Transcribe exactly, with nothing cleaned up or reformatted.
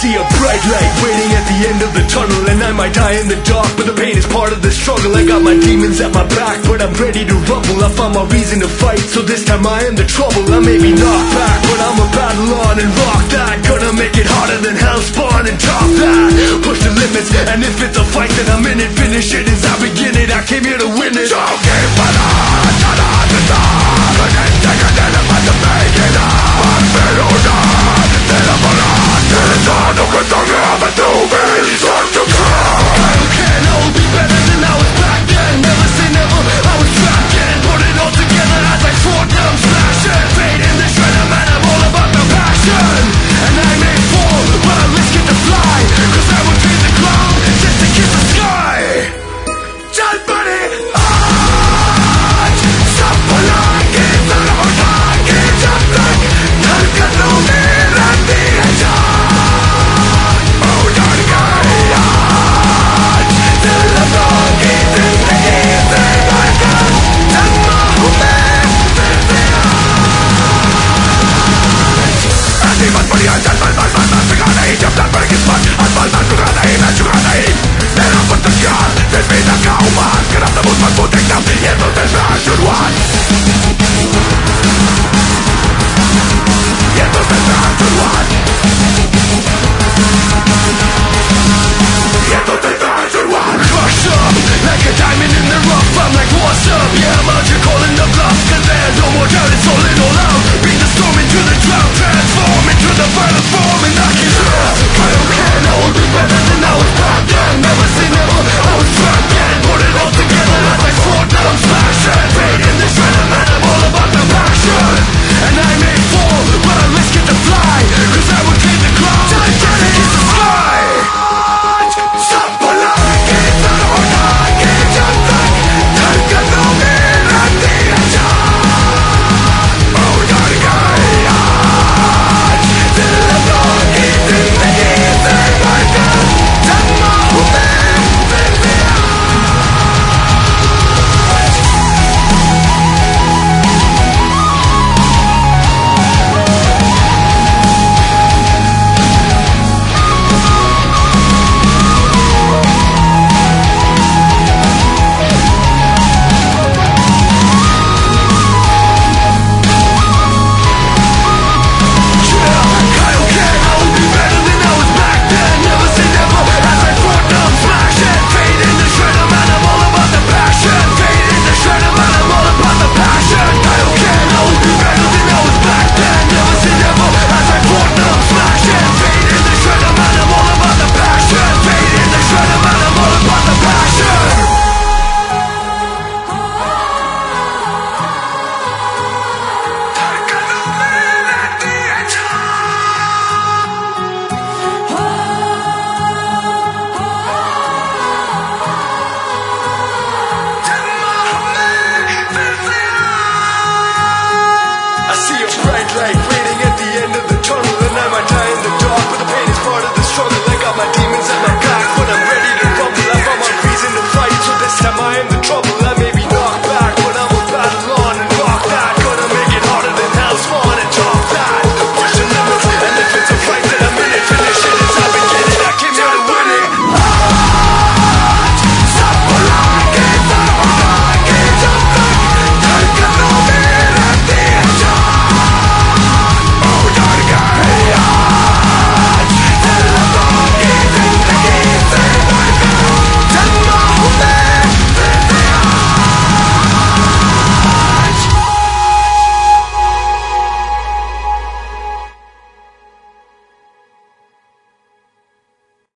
see a bright light waiting at the end of the tunnel, and I might die in the dark, but the pain is part of the struggle. I got my demons at my back, but I'm ready to rumble. I found my reason to fight, so this time I am the trouble. I may be knocked back, but I'ma battle on and rock that. Gonna make it harder than hell spawn and top that. Push the limits, and if it's a fight then I'm in it. Finish it as I begin it, I came here to win it. So keep on on, not on the top. I can't take a dead about to make it up. I'm better not, then I'm on. There's all no control, I'm a two-man, start to come. I don't care, I will be better than I was back then. Never say never, I was trapped in. Put it all together as I fought them, smash it. Fade in the shredder, man, I'm all about the passion. And I may fall, but I risk it to fly. Cause I would be the clown, just to kiss the sky. Just buddy, ah, stop for like it, son of a gun, get up like, none can know me, let me enjoy. Oh, don't get out, till I'm not getting the gift that I got. And my woman, así más por allá, mal, mal, mal, mal, pegada y ya plan para que es mal, al mal, mal, jugada y mal, jugada y era fantasía, desvida kauman, grabda mot man poteknam, jedno też naszur one. Jedno też naszur one.